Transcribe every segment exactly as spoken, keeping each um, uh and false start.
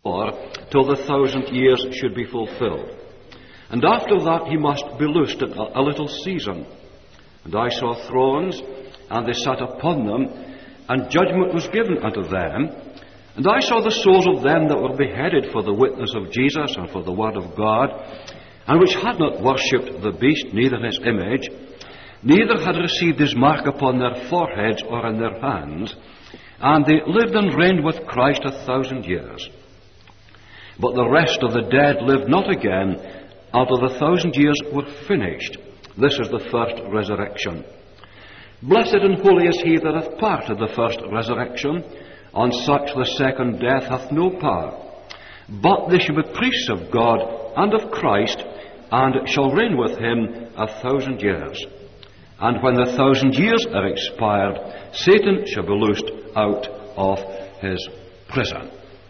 or till the thousand years should be fulfilled. And after that he must be loosed a, a little season. And I saw thrones, and they sat upon them, and judgment was given unto them. And I saw the souls of them that were beheaded for the witness of Jesus and for the word of God, and which had not worshipped the beast, neither his image, neither had received his mark upon their foreheads or in their hands, and they lived and reigned with Christ a thousand years. But the rest of the dead lived not again until the thousand years were finished. This is the first resurrection. Blessed and holy is he that hath part of the first resurrection. On such the second death hath no power. But they shall be priests of God and of Christ, and shall reign with him a thousand years. And when the thousand years are expired, Satan shall be loosed out of his prison.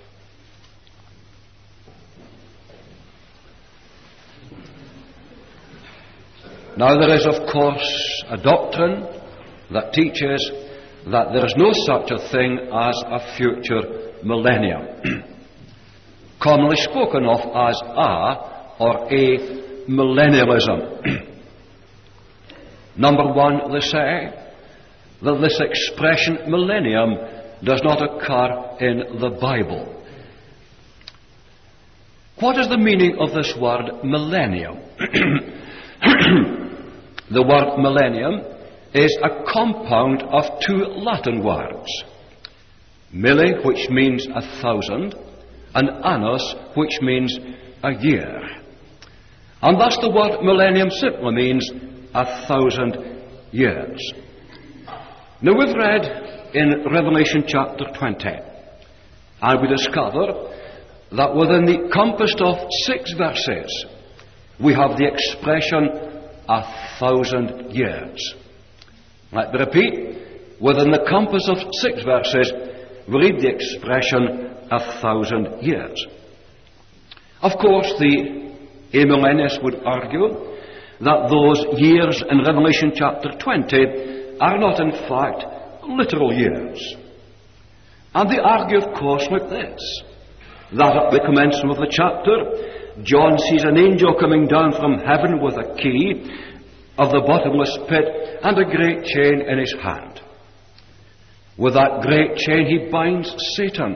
Now there is, of course, a doctrine that teaches that there is no such a thing as a future millennium, commonly spoken of as a or a millennialism. Number one, they say that this expression millennium does not occur in the Bible. What is the meaning of this word millennium? The word millennium is a compound of two Latin words, milli, which means a thousand, and annus, which means a year. And thus the word millennium simply means a thousand years. Now we've read in Revelation chapter twenty, and we discover that within the compass of six verses we have the expression a thousand years. Let me repeat, within the compass of six verses we read the expression a thousand years. Of course, the amillennialists would argue that those years in Revelation chapter twenty are not in fact literal years. And they argue, of course, like this, that at the commencement of the chapter John sees an angel coming down from heaven with a key of the bottomless pit and a great chain in his hand. With that great chain he binds Satan.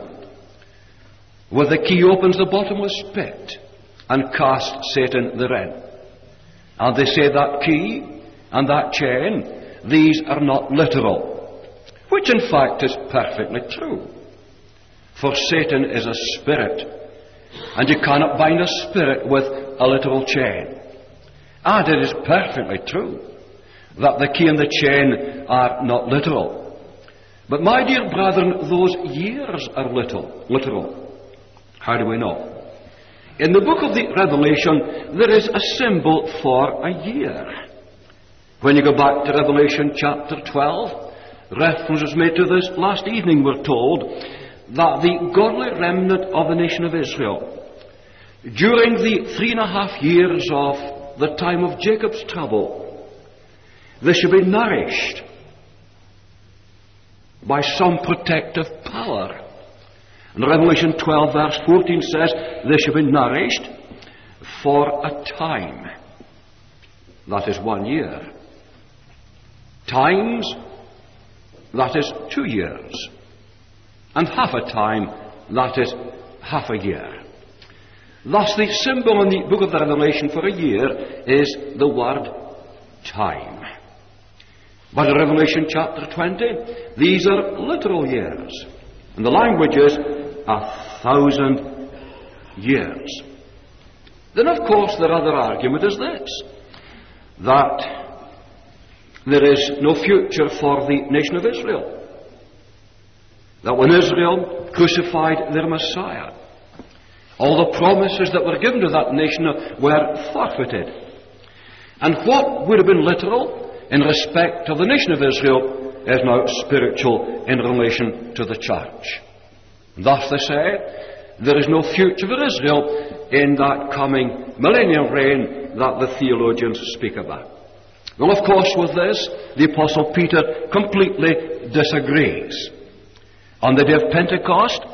With the key opens the bottomless pit and casts Satan therein. And they say that key and that chain, these are not literal, which in fact is perfectly true. For Satan is a spirit, and you cannot bind a spirit with a literal chain. And it is perfectly true that the key and the chain are not literal. But my dear brethren, those years are little, literal. How do we know? In the book of the Revelation, there is a symbol for a year. When you go back to Revelation chapter twelve, reference is made to this. Last evening we're told that the godly remnant of the nation of Israel, during the three and a half years of the time of Jacob's trouble, they should be nourished by some protective power. And Revelation twelve verse fourteen says they should be nourished for a time. That is one year. Times, that is two years. And half a time, that is half a year. Thus the symbol in the book of the Revelation for a year is the word time. But in Revelation chapter twenty, these are literal years. And the language is a thousand years. Then of course their other argument is this, that there is no future for the nation of Israel. That when Israel crucified their Messiah, all the promises that were given to that nation were forfeited. And what would have been literal in respect of the nation of Israel is now spiritual in relation to the church. Thus they say, there is no future for Israel in that coming millennial reign that the theologians speak about. Well, of course, with this, the Apostle Peter completely disagrees. On the day of Pentecost,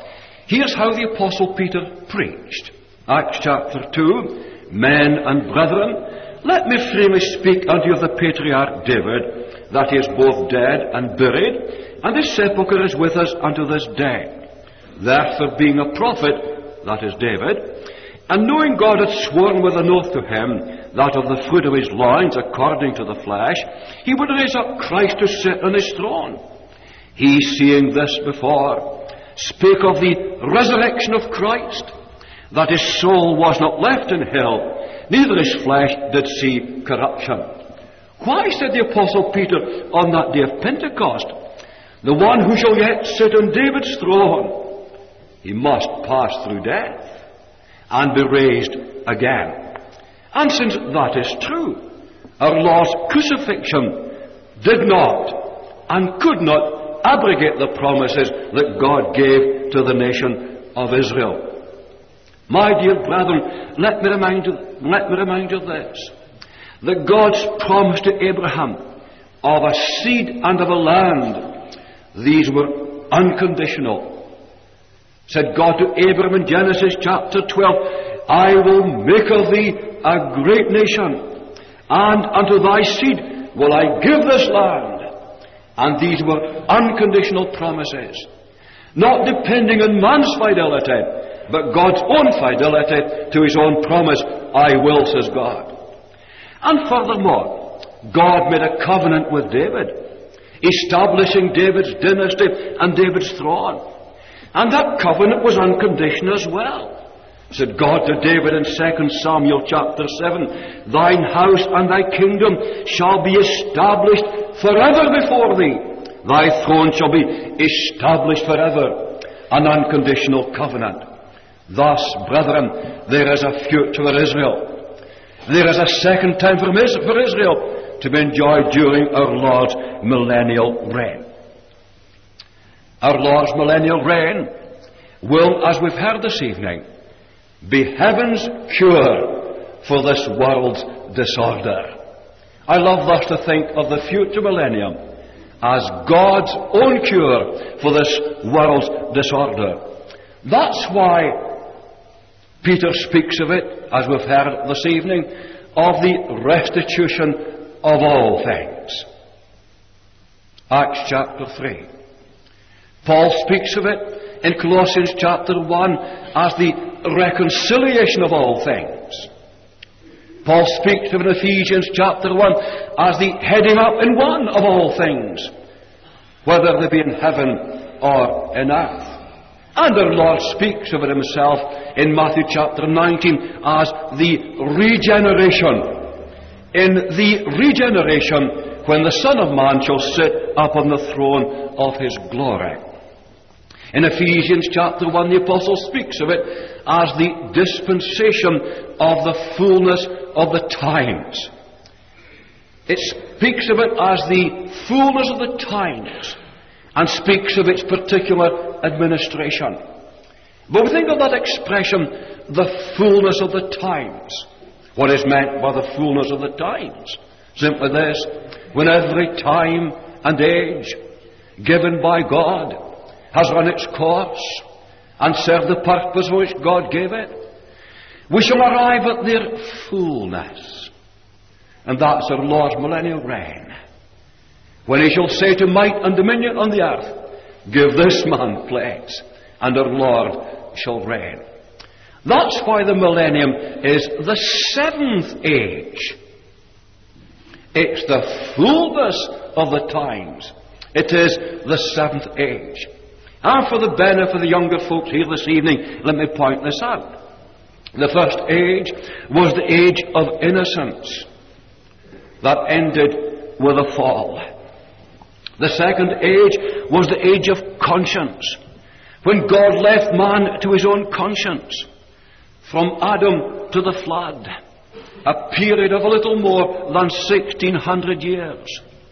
Here's how the Apostle Peter preached. Acts chapter two, Men and brethren, let me freely speak unto you of the patriarch David, that he is both dead and buried, and his sepulchre is with us unto this day. Therefore, being a prophet, that is David, and knowing God had sworn with an oath to him, that of the fruit of his loins, according to the flesh, he would raise up Christ to sit on his throne. He, seeing this before, spake of the resurrection of Christ, that his soul was not left in hell, neither his flesh did see corruption. Why, said the Apostle Peter on that day of Pentecost, the one who shall yet sit on David's throne, he must pass through death and be raised again. And since that is true, our Lord's crucifixion did not and could not abrogate the promises that God gave to the nation of Israel. My dear brethren, let me remind you, let me remind you this, that God's promise to Abraham of a seed and of a land, these were unconditional. Said God to Abraham in Genesis chapter twelve, I will make of thee a great nation, and unto thy seed will I give this land. And these were unconditional promises, not depending on man's fidelity, but God's own fidelity to his own promise. I will, says God. And furthermore, God made a covenant with David, establishing David's dynasty and David's throne. And that covenant was unconditional as well. Said God to David in Second Samuel chapter seven, thine house and thy kingdom shall be established forever before thee. Thy throne shall be established forever. An unconditional covenant. Thus, brethren, there is a future for Israel. There is a second time for Israel to be enjoyed during our Lord's millennial reign. Our Lord's millennial reign will, as we've heard this evening, be heaven's cure for this world's disorder. I love thus to think of the future millennium as God's own cure for this world's disorder. That's why Peter speaks of it, as we've heard this evening, of the restitution of all things. Acts chapter three. Paul speaks of it in Colossians chapter one as the reconciliation of all things. Paul speaks of it in Ephesians chapter one as the heading up in one of all things, whether they be in heaven or in earth. And our Lord speaks of it himself in Matthew chapter nineteen as the regeneration. In the regeneration, when the Son of Man shall sit upon the throne of his glory. In Ephesians chapter one, the Apostle speaks of it as the dispensation of the fullness of the times. It speaks of it as the fullness of the times, and speaks of its particular administration. But we think of that expression, the fullness of the times. What is meant by the fullness of the times? Simply this, when every time and age given by God has run its course and served the purpose for which God gave it, we shall arrive at their fullness. And that's our Lord's millennial reign, when he shall say to might and dominion on the earth, give this man place, and our Lord shall reign. That's why the millennium is the seventh age. It's the fullness of the times. It is the seventh age. And for the benefit of the younger folks here this evening, let me point this out. The first age was the age of innocence that ended with a fall. The second age was the age of conscience, when God left man to his own conscience, from Adam to the flood, a period of a little more than sixteen hundred years,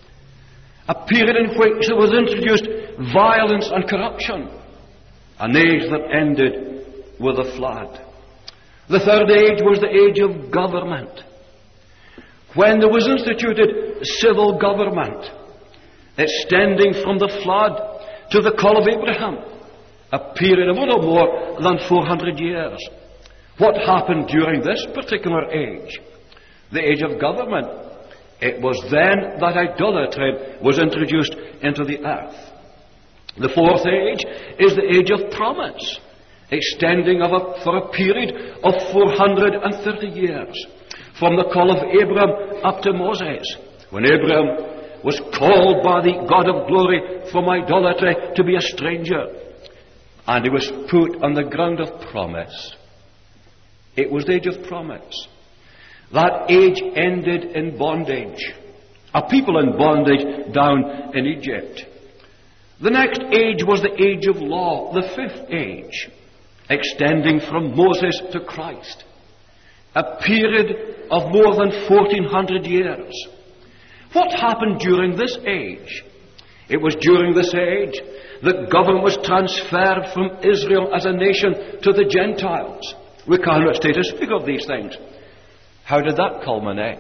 a period in which there was introduced violence and corruption, an age that ended with a flood. The third age was the age of government, when there was instituted civil government, extending from the flood to the call of Abraham, a period of a little more than four hundred years. What happened during this particular age? The age of government. It was then that idolatry was introduced into the earth. The fourth age is the age of promise, extending of a, for a period of four hundred thirty years, from the call of Abram up to Moses, when Abram was called by the God of glory from idolatry to be a stranger, and he was put on the ground of promise. It was the age of promise. That age ended in bondage, a people in bondage down in Egypt. The next age was the age of law, the fifth age, extending from Moses to Christ, a period of more than fourteen hundred years. What happened during this age? It was during this age that government was transferred from Israel as a nation to the Gentiles. We cannot stay to speak of these things. How did that culminate?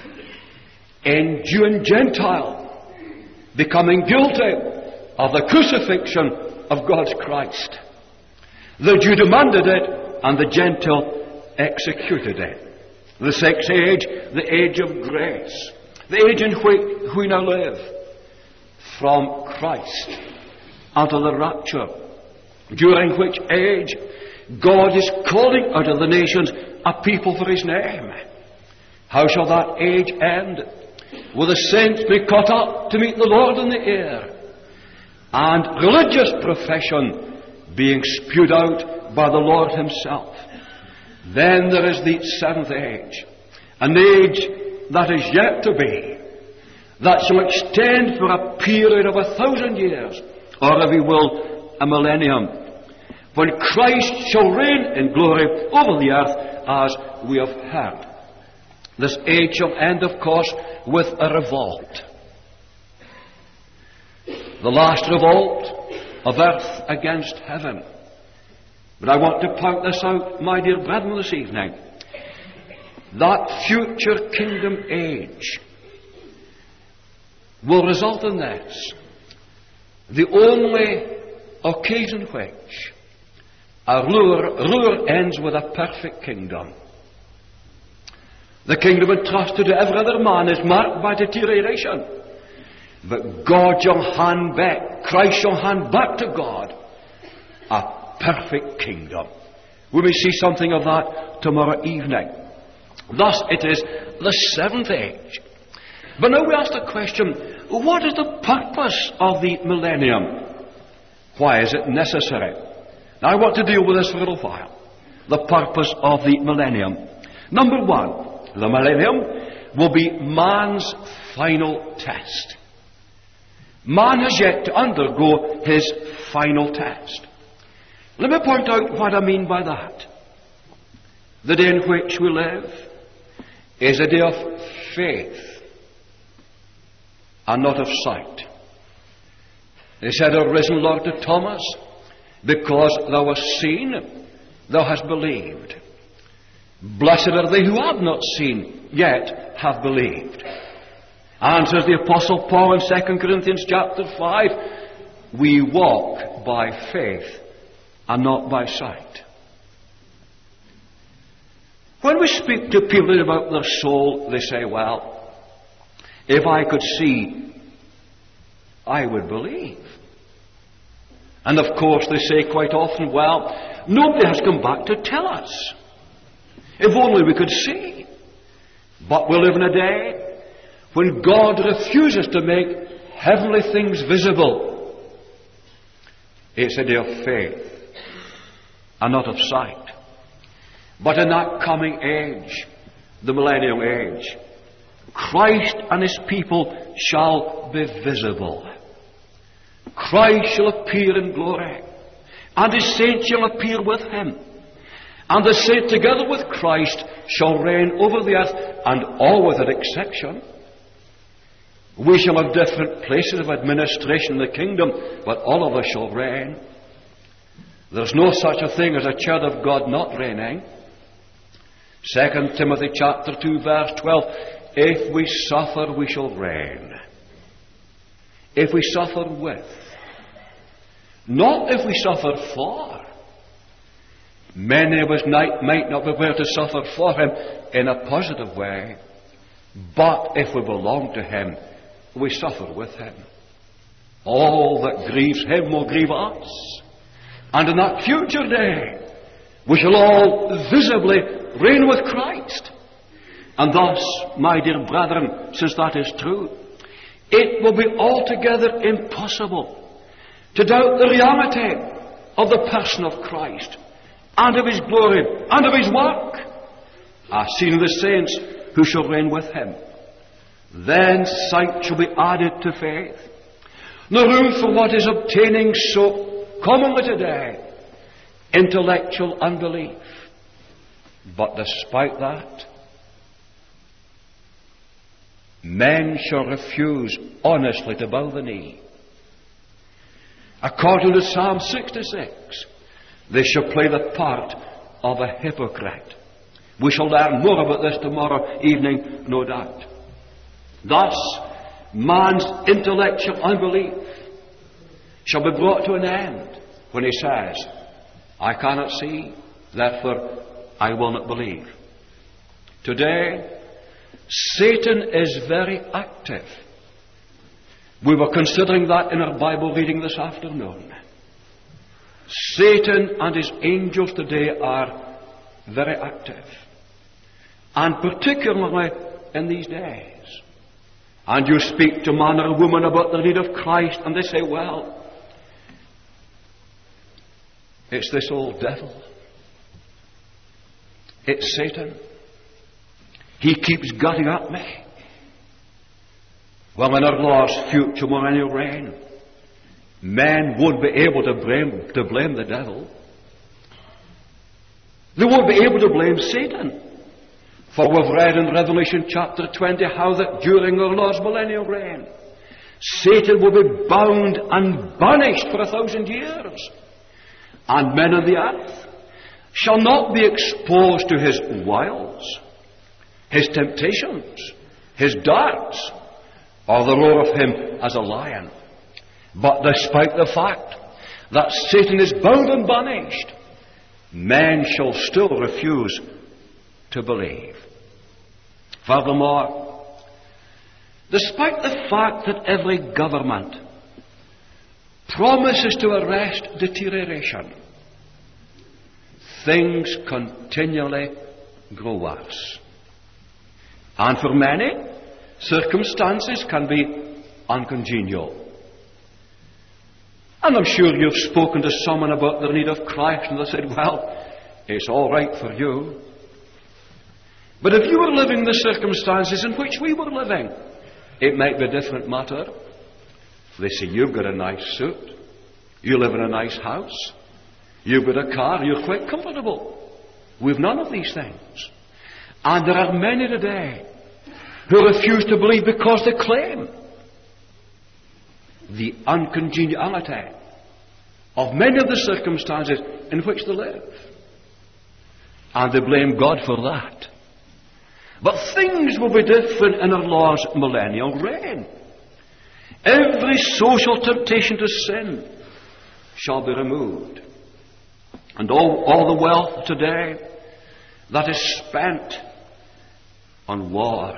In Jew and Gentile becoming guilty of the crucifixion of God's Christ. The Jew demanded it, and the Gentile executed it. The sixth age, the age of grace, the age in which we now live, from Christ unto the rapture, during which age God is calling out of the nations a people for his name. How shall that age end? Will the saints be caught up to meet the Lord in the air, and religious profession being spewed out by the Lord himself? Then there is the seventh age, an age that is yet to be, that shall extend for a period of a thousand years, or if you will, a millennium, when Christ shall reign in glory over the earth, as we have heard. This age shall end, of course, with a revolt. The last revolt of earth against heaven. But I want to point this out, my dear brethren, this evening. That future kingdom age will result in this. The only occasion which a ruler, ruler ends with a perfect kingdom. The kingdom entrusted to every other man is marked by deterioration. But God shall hand back, Christ shall hand back to God a perfect kingdom. We may see something of that tomorrow evening. Thus it is the seventh age. But now we ask the question, what is the purpose of the millennium? Why is it necessary? Now I want to deal with this for a little while. The purpose of the millennium. Number one, the millennium will be man's final test. Man has yet to undergo his final test. Let me point out what I mean by that. The day in which we live is a day of faith and not of sight. He said, O risen Lord to Thomas, because thou hast seen, thou hast believed. Blessed are they who have not seen, yet have believed. Answers the Apostle Paul in Second Corinthians chapter five, we walk by faith and not by sight. When we speak to people about their soul, they say, well, if I could see, I would believe. And of course they say quite often, well, nobody has come back to tell us. If only we could see. But we live in a day when God refuses to make heavenly things visible. It's a day of faith and not of sight. But in that coming age, the millennium age, Christ and his people shall be visible. Christ shall appear in glory, and his saints shall appear with him. And the saints together with Christ shall reign over the earth, and all without exception. We shall have different places of administration in the kingdom, but all of us shall reign. There's no such a thing as a child of God not reigning. Second Timothy chapter two verse twelve, if we suffer we shall reign. If we suffer with. Not if we suffer for. Many of us might, might not be prepared to suffer for him in a positive way. But if we belong to him, we suffer with him. All that grieves him will grieve us. And in that future day, we shall all visibly reign with Christ. And thus, my dear brethren, since that is true, it will be altogether impossible to doubt the reality of the person of Christ and of his glory and of his work, as seen in the saints who shall reign with him. Then sight shall be added to faith. No room for what is obtaining so commonly today, intellectual unbelief. But despite that, men shall refuse honestly to bow the knee. According to Psalm sixty-six, they shall play the part of a hypocrite. We shall learn more about this tomorrow evening, no doubt. Thus, man's intellectual unbelief shall be brought to an end when he says, I cannot see, therefore I will not believe. Today, Satan is very active. We were considering that in our Bible reading this afternoon. Satan and his angels today are very active. And particularly in these days. And you speak to man or woman about the need of Christ, and they say, well, it's this old devil. It's Satan. He keeps gutting at me. Well, in our Lord's future millennial reign, men won't be able to blame, to blame the devil. They won't be able to blame Satan. For we've read in Revelation chapter twenty how that during our Lord's millennial reign, Satan will be bound and banished for a thousand years. And men of the earth shall not be exposed to his wiles, his temptations, his darts, or the roar of him as a lion. But despite the fact that Satan is bound and banished, men shall still refuse to believe. Furthermore, despite the fact that every government promises to arrest deterioration, things continually grow worse. And for many, circumstances can be uncongenial. And I'm sure you've spoken to someone about the need of Christ, and they said, well, it's all right for you. But if you were living the circumstances in which we were living, it might be a different matter. They say, you've got a nice suit, you live in a nice house, you've got a car, you're quite comfortable. We've none of these things. And there are many today who refuse to believe because they claim the uncongeniality of many of the circumstances in which they live. And they blame God for that. But things will be different in our Lord's millennial reign. Every social temptation to sin shall be removed. And all, all the wealth today that is spent on war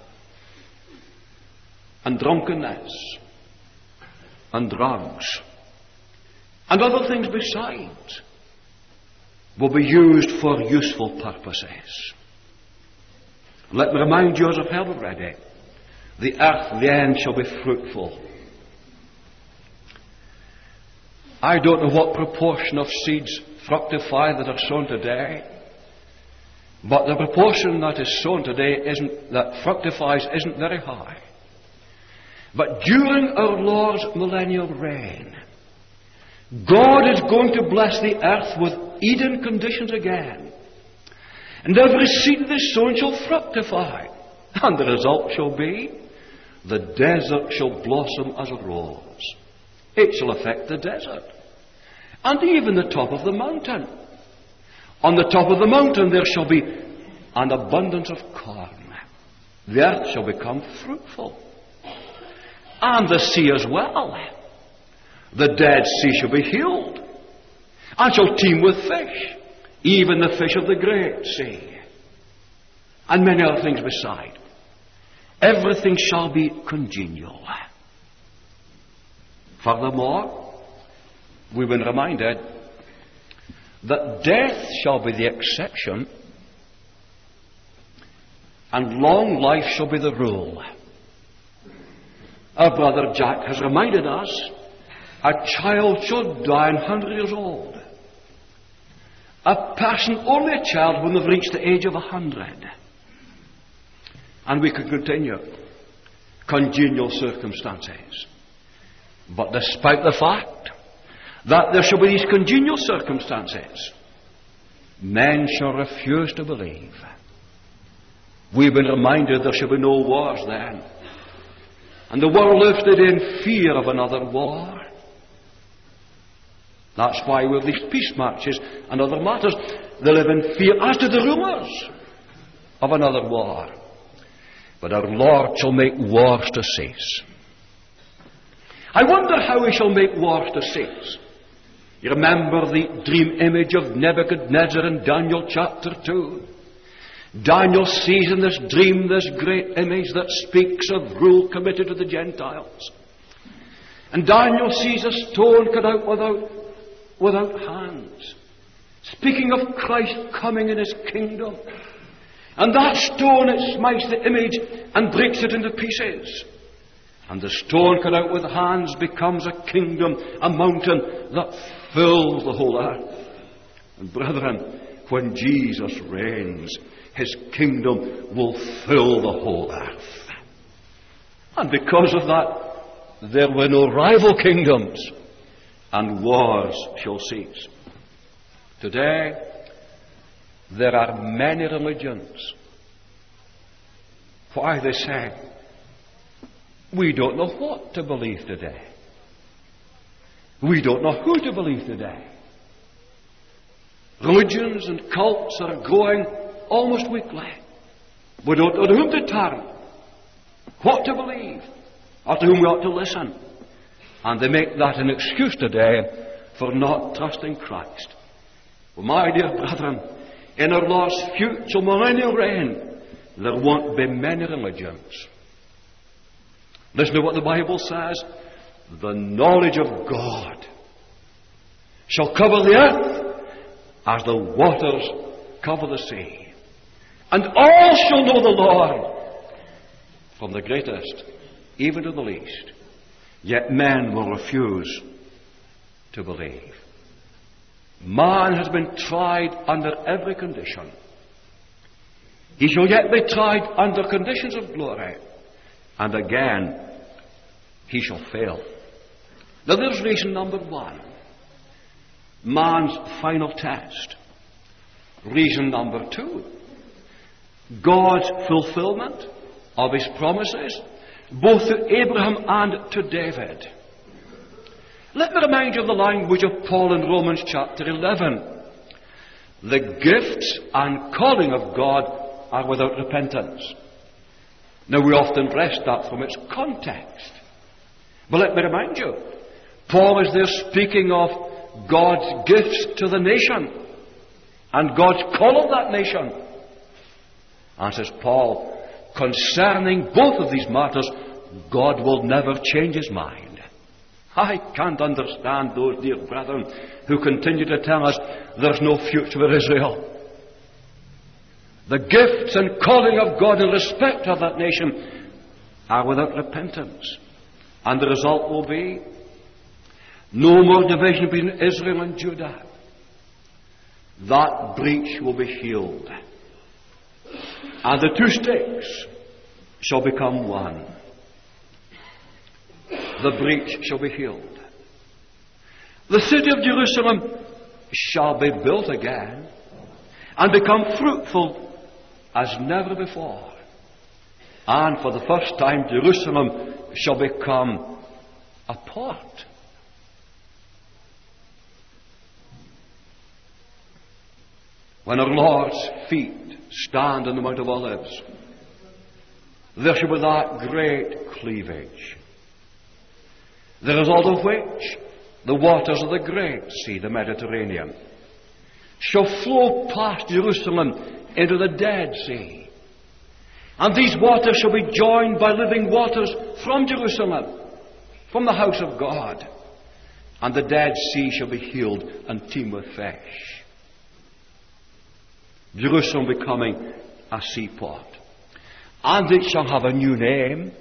and drunkenness and drugs and other things besides will be used for useful purposes. Let me remind you, as I've held already, the earth then shall be fruitful. I don't know what proportion of seeds fructify that are sown today, but the proportion that is sown today isn't, that fructifies isn't very high. But during our Lord's millennial reign, God is going to bless the earth with Eden conditions again. And every seed that is sown shall fructify. And the result shall be, the desert shall blossom as a rose. It shall affect the desert. And even the top of the mountain. On the top of the mountain there shall be an abundance of corn. The earth shall become fruitful. And the sea as well. The Dead Sea shall be healed, and shall teem with fish, even the fish of the great sea, and many other things beside. Everything shall be congenial. Furthermore, we've been reminded that death shall be the exception, and long life shall be the rule. Our brother Jack has reminded us, a child shall die a hundred years old. A person only a child when they've reached the age of a hundred. And we could continue. Congenial circumstances. But despite the fact that there shall be these congenial circumstances, men shall refuse to believe. We've been reminded there shall be no wars then. And the world lived in fear of another war. That's why with these peace marches and other matters, they live in fear as to the rumours of another war. But our Lord shall make wars to cease. I wonder how he shall make wars to cease. You remember the dream image of Nebuchadnezzar in Daniel chapter two. Daniel sees in this dream this great image that speaks of rule committed to the Gentiles. And Daniel sees a stone cut out without, without hands, speaking of Christ coming in his kingdom. And that stone, it smites the image and breaks it into pieces. And the stone cut out with hands becomes a kingdom, a mountain that fills the whole earth. And brethren, when Jesus reigns, his kingdom will fill the whole earth. And because of that, there were no rival kingdoms, and wars shall cease. Today, there are many religions. Why, they say, we don't know what to believe today. We don't know who to believe today. Religions and cults are growing almost weekly. We don't know to whom to turn, what to believe, or to whom we ought to listen. And they make that an excuse today for not trusting Christ. Well, my dear brethren, in our Lord's future millennial reign, there won't be many religions. Listen to what the Bible says. The knowledge of God shall cover the earth as the waters cover the sea. And all shall know the Lord, from the greatest even to the least. Yet men will refuse to believe. Man has been tried under every condition. He shall yet be tried under conditions of glory. And again, he shall fail. Now there's reason number one. Man's final test. Reason number two. God's fulfillment of his promises, both to Abraham and to David. Let me remind you of the language of Paul in Romans chapter eleven. The gifts and calling of God are without repentance. Now we often wrest that from its context. But let me remind you, Paul is there speaking of God's gifts to the nation and God's call of that nation. And says Paul, concerning both of these matters, God will never change his mind. I can't understand those dear brethren who continue to tell us there's no future for Israel. The gifts and calling of God in respect of that nation are without repentance. And the result will be no more division between Israel and Judah. That breach will be healed. And the two sticks shall become one. The breach shall be healed. The city of Jerusalem shall be built again and become fruitful as never before. And for the first time, Jerusalem shall become a port. When our Lord's feet stand on the Mount of Olives, there shall be that great cleavage, the result of which the waters of the Great Sea, the Mediterranean, shall flow past Jerusalem into the Dead Sea. And these waters shall be joined by living waters from Jerusalem, from the house of God. And the Dead Sea shall be healed and teem with fish. Jerusalem becoming a seaport. And it shall have a new name.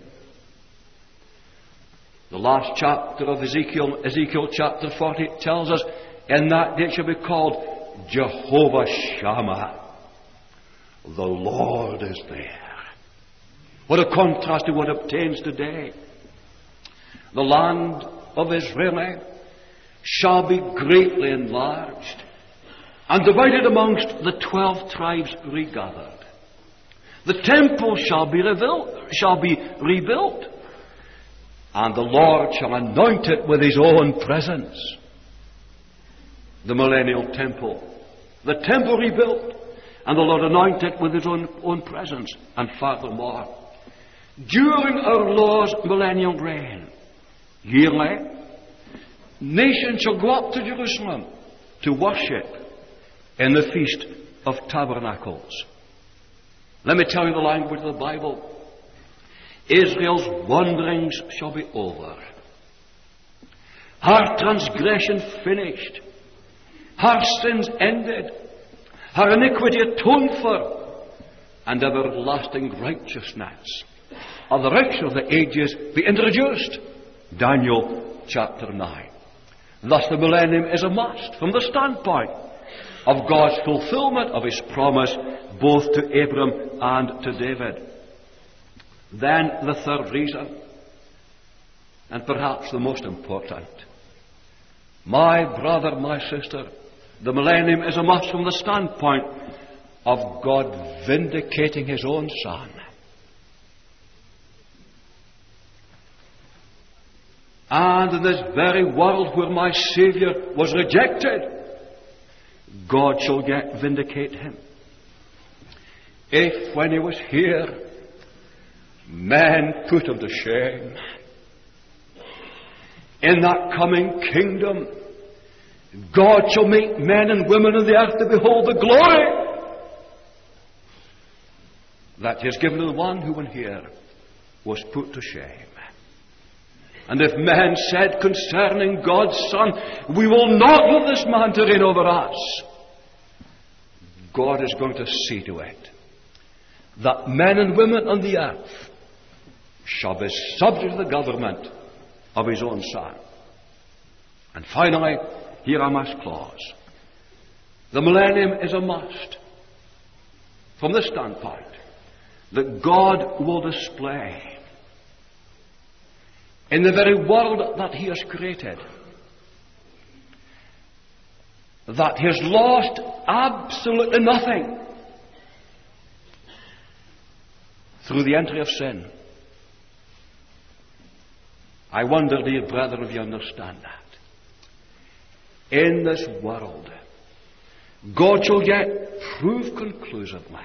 The last chapter of Ezekiel, Ezekiel chapter forty, tells us, in that day it shall be called Jehovah Shammah. The Lord is there. What a contrast to what obtains today. The land of Israel shall be greatly enlarged and divided amongst the twelve tribes regathered. The temple shall be rebuilt, shall be rebuilt, and the Lord shall anoint it with his own presence. The millennial temple, the temple rebuilt, and the Lord anoint it with his own, own presence. And furthermore, during our Lord's millennial reign, yearly, nations shall go up to Jerusalem to worship in the Feast of Tabernacles. Let me tell you the language of the Bible. Israel's wanderings shall be over. Her transgression finished. Her sins ended. Her iniquity atoned for. And everlasting righteousness of the riches of the ages be introduced. Daniel chapter nine. Thus the millennium is a must from the standpoint of God's fulfillment of his promise both to Abram and to David. Then the third reason, and perhaps the most important. My brother, my sister, the millennium is a must from the standpoint of God vindicating his own Son. And in this very world where my Saviour was rejected, God shall yet vindicate him. If when he was here, men put him to shame, in that coming kingdom, God shall make men and women on the earth to behold the glory that he has given to the one who, when here, was put to shame. And if men said concerning God's Son, we will not let this man to reign over us, God is going to see to it that men and women on the earth shall be subject to the government of his own Son. And finally, here I must close. The millennium is a must from the standpoint that God will display in the very world that he has created that he has lost absolutely nothing through the entry of sin. I wonder, dear brethren, if you understand that. In this world, God shall yet prove conclusively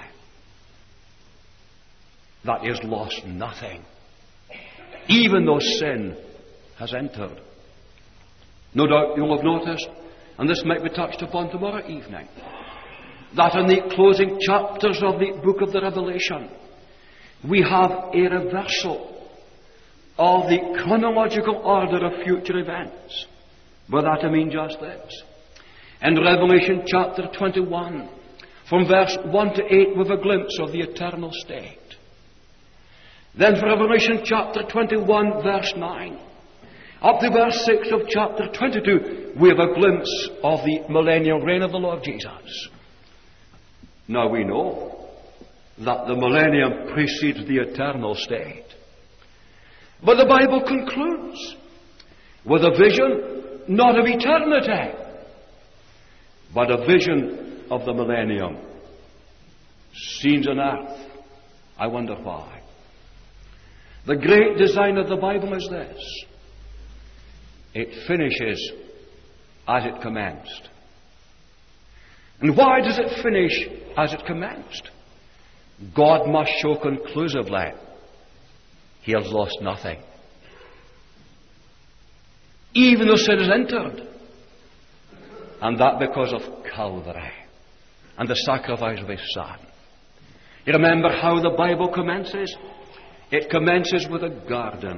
that he has lost nothing, even though sin has entered. No doubt you'll have noticed, and this might be touched upon tomorrow evening, that in the closing chapters of the book of the Revelation, we have a reversal of the chronological order of future events. By that I mean just this. In Revelation chapter twenty-one, from verse one to eight, we have a glimpse of the eternal state. Then for Revelation chapter twenty-one, verse nine, up to verse six of chapter twenty-two, we have a glimpse of the millennial reign of the Lord Jesus. Now we know that the millennium precedes the eternal state. But the Bible concludes with a vision not of eternity, but a vision of the millennium. Scenes on earth. I wonder why. The great design of the Bible is this. It finishes as it commenced. And why does it finish as it commenced? God must show conclusively he has lost nothing. even though sin has entered. And that because of Calvary and the sacrifice of his Son. You remember how the Bible commences? It commences with a garden.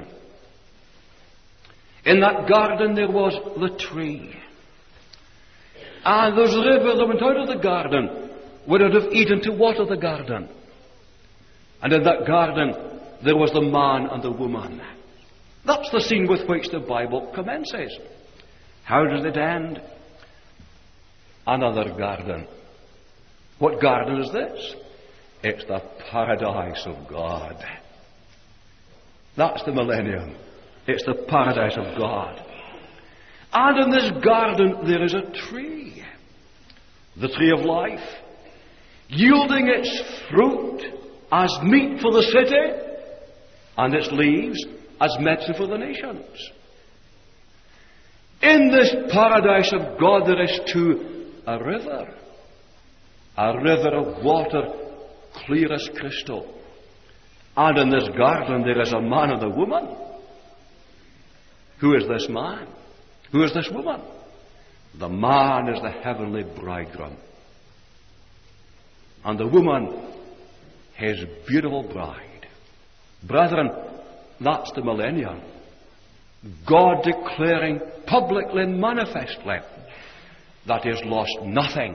In that garden there was the tree. And there's a river that went out of the garden, would it have eaten to water the garden. And in that garden there was the man and the woman. That's the scene with which the Bible commences. How does it end? Another garden. What garden is this? It's the paradise of God. That's the millennium. It's the paradise of God. And in this garden there is a tree. The tree of life, yielding its fruit as meat for the city, and its leaves as medicine for the nations. In this paradise of God there is too a river. A river of water clear as crystal. And in this garden there is a man and a woman. Who is this man? Who is this woman? The man is the heavenly bridegroom. And the woman, his beautiful bride. Brethren, that's the millennium. God declaring publicly, manifestly, that he has lost nothing,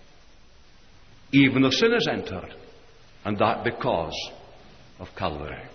even though sin has entered, and that because of Calvary.